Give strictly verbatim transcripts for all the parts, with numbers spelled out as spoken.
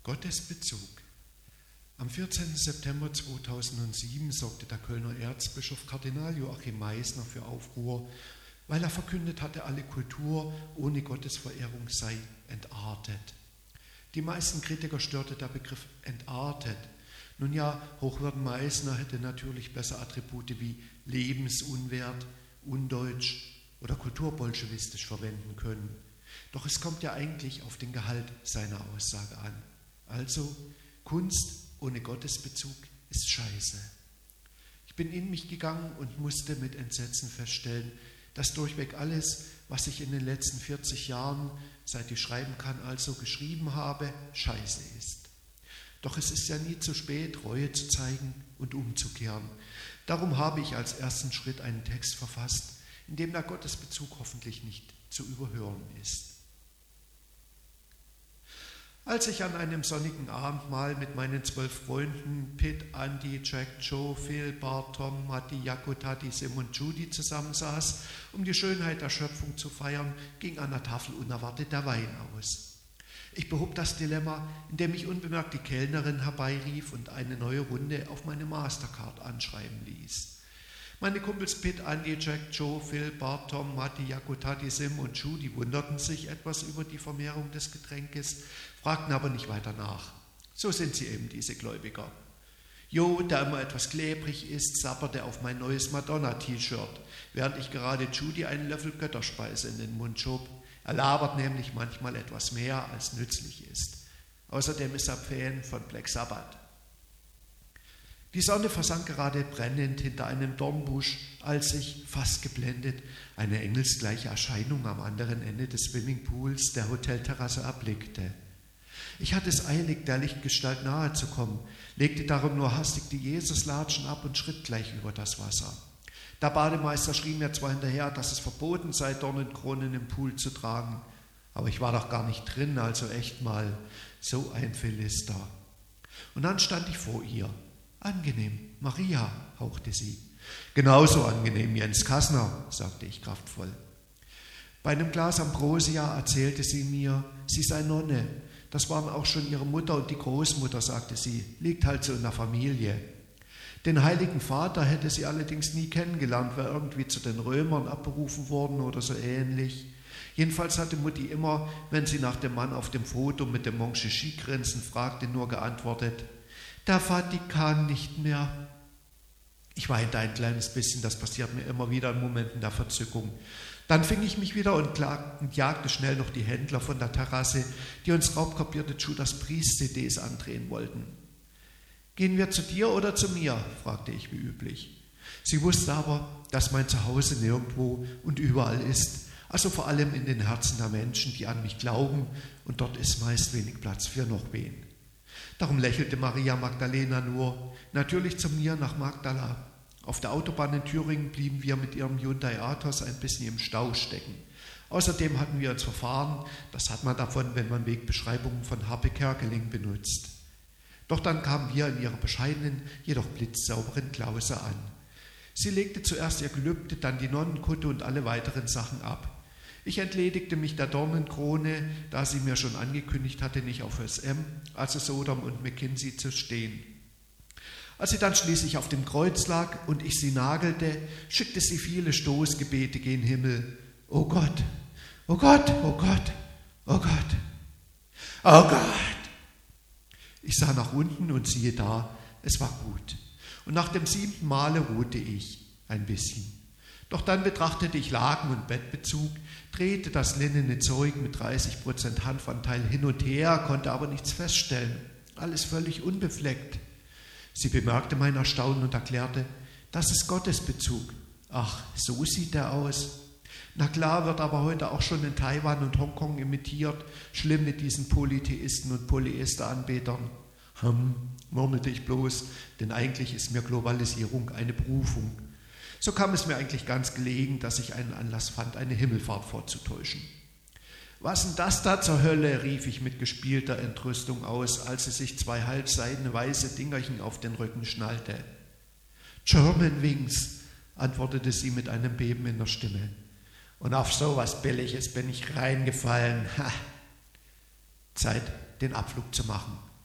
Gottesbezug. Am vierzehnten September zweitausendsieben sorgte der Kölner Erzbischof Kardinal Joachim Meissner für Aufruhr, weil er verkündet hatte, alle Kultur ohne Gottesverehrung sei entartet. Die meisten Kritiker störte der Begriff entartet. Nun ja, Hochwürden Meissner hätte natürlich besser Attribute wie lebensunwert, undeutsch oder kulturbolschewistisch verwenden können. Doch es kommt ja eigentlich auf den Gehalt seiner Aussage an. Also, Kunst ohne Gottesbezug ist scheiße. Ich bin in mich gegangen und musste mit Entsetzen feststellen, dass durchweg alles, was ich in den letzten vierzig Jahren, seit ich schreiben kann, also geschrieben habe, scheiße ist. Doch es ist ja nie zu spät, Reue zu zeigen und umzukehren. Darum habe ich als ersten Schritt einen Text verfasst, in dem der Gottesbezug hoffentlich nicht zu überhören ist. Als ich an einem sonnigen Abend mal mit meinen zwölf Freunden Pitt, Andy, Jack, Joe, Phil, Bart, Tom, Matti, Jaco, Tati, Sim und Judy zusammensaß, um die Schönheit der Schöpfung zu feiern, ging an der Tafel unerwartet der Wein aus. Ich behob das Dilemma, indem ich unbemerkt die Kellnerin herbeirief und eine neue Runde auf meine Mastercard anschreiben ließ. Meine Kumpels Pitt, Andy, Jack, Joe, Phil, Bart, Tom, Matti, Jaco, Tati, Sim und Judy wunderten sich etwas über die Vermehrung des Getränkes, fragten aber nicht weiter nach. So sind sie eben, diese Gläubiger. Jo, der immer etwas klebrig ist, sabberte auf mein neues Madonna-T-Shirt, während ich gerade Judy einen Löffel Götterspeise in den Mund schob. Er labert nämlich manchmal etwas mehr, als nützlich ist. Außerdem ist er Fan von Black Sabbath. Die Sonne versank gerade brennend hinter einem Dornbusch, als ich, fast geblendet, eine engelsgleiche Erscheinung am anderen Ende des Swimmingpools der Hotelterrasse erblickte. Ich hatte es eilig, der Lichtgestalt nahe zu kommen, legte darum nur hastig die Jesuslatschen ab und schritt gleich über das Wasser. Der Bademeister schrie mir zwar hinterher, dass es verboten sei, Dornenkronen im Pool zu tragen, aber ich war doch gar nicht drin, also echt mal so ein Philister. Und dann stand ich vor ihr. Angenehm, Maria, hauchte sie. Genauso angenehm, Jens Kassner, sagte ich kraftvoll. Bei einem Glas Ambrosia erzählte sie mir, sie sei Nonne. Das waren auch schon ihre Mutter und die Großmutter, sagte sie. Liegt halt so in der Familie. Den Heiligen Vater hätte sie allerdings nie kennengelernt, wäre irgendwie zu den Römern abberufen worden oder so ähnlich. Jedenfalls hatte Mutti immer, wenn sie nach dem Mann auf dem Foto mit dem Monchichi-Grinsen fragte, nur geantwortet: Der Vatikan nicht mehr. Ich weinte ein kleines bisschen, das passiert mir immer wieder in Momenten der Verzückung. Dann fing ich mich wieder und, klag, und jagte schnell noch die Händler von der Terrasse, die uns raubkopierte Judas Priest-C Ds andrehen wollten. Gehen wir zu dir oder zu mir? Fragte ich wie üblich. Sie wusste aber, dass mein Zuhause nirgendwo und überall ist, also vor allem in den Herzen der Menschen, die an mich glauben, und dort ist meist wenig Platz für noch wen. Darum lächelte Maria Magdalena nur, natürlich zu mir nach Magdala. Auf der Autobahn in Thüringen blieben wir mit ihrem Hyundai Athos ein bisschen im Stau stecken. Außerdem hatten wir uns verfahren, das hat man davon, wenn man Wegbeschreibungen von Harpe Kerkeling benutzt. Doch dann kamen wir in ihrer bescheidenen, jedoch blitzsauberen Klause an. Sie legte zuerst ihr Gelübde, dann die Nonnenkutte und alle weiteren Sachen ab. Ich entledigte mich der Dornenkrone, da sie mir schon angekündigt hatte, nicht auf S M, also Sodom und McKinsey zu stehen. Als sie dann schließlich auf dem Kreuz lag und ich sie nagelte, schickte sie viele Stoßgebete gen Himmel. Oh Gott, oh Gott, oh Gott, oh Gott, oh Gott. Ich sah nach unten und siehe da, es war gut. Und nach dem siebten Male ruhte ich ein bisschen. Doch dann betrachtete ich Laken und Bettbezug, drehte das linnene Zeug mit dreißig Prozent Hanfanteil hin und her, konnte aber nichts feststellen. Alles völlig unbefleckt. Sie bemerkte mein Erstaunen und erklärte, das ist Gottesbezug. Ach, so sieht er aus. Na klar, wird aber heute auch schon in Taiwan und Hongkong imitiert. Schlimm mit diesen Polytheisten und Polyesteranbetern. Hm, murmelte ich bloß, denn eigentlich ist mir Globalisierung eine Berufung. So kam es mir eigentlich ganz gelegen, dass ich einen Anlass fand, eine Himmelfahrt vorzutäuschen. Was denn das da zur Hölle, rief ich mit gespielter Entrüstung aus, als sie sich zwei halbseidene weiße Dingerchen auf den Rücken schnallte. German Wings, antwortete sie mit einem Beben in der Stimme. Und auf sowas Billiges bin ich reingefallen. Ha. Zeit, den Abflug zu machen.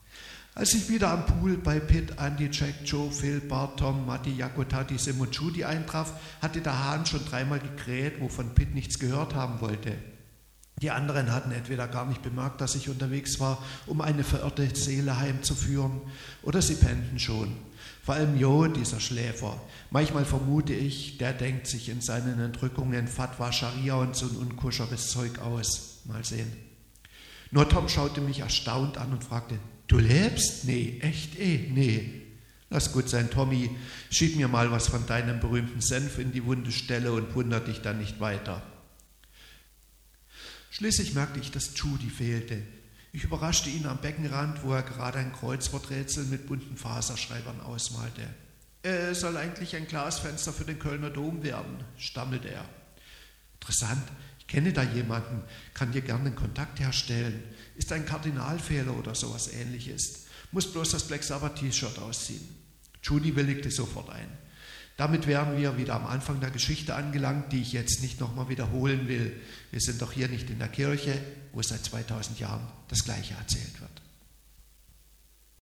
Als ich wieder am Pool bei Pitt, Andy, Jack, Joe, Phil, Bart, Tom, Matti, Jaco, Tati, Sim und Judy eintraf, hatte der Hahn schon dreimal gekräht, wovon Pitt nichts gehört haben wollte. Die anderen hatten entweder gar nicht bemerkt, dass ich unterwegs war, um eine verirrte Seele heimzuführen, oder sie pennten schon. Vor allem Jo, dieser Schläfer. Manchmal vermute ich, der denkt sich in seinen Entrückungen Fatwa, Scharia und so ein unkuscheres Zeug aus. Mal sehen. Nur Tom schaute mich erstaunt an und fragte, du lebst? Nee, echt eh? Nee. Lass gut sein, Tommy, schieb mir mal was von deinem berühmten Senf in die wunde Stelle und wunder dich dann nicht weiter. Schließlich merkte ich, dass Judy fehlte. Ich überraschte ihn am Beckenrand, wo er gerade ein Kreuzworträtsel mit bunten Faserschreibern ausmalte. Es soll eigentlich ein Glasfenster für den Kölner Dom werden, stammelte er. Interessant, ich kenne da jemanden, kann dir gerne einen Kontakt herstellen. Ist ein Kardinalfehler oder sowas Ähnliches. Muss bloß das Black Sabbath T-Shirt ausziehen. Judy willigte sofort ein. Damit wären wir wieder am Anfang der Geschichte angelangt, die ich jetzt nicht nochmal wiederholen will. Wir sind doch hier nicht in der Kirche, wo seit zweitausend Jahren das Gleiche erzählt wird.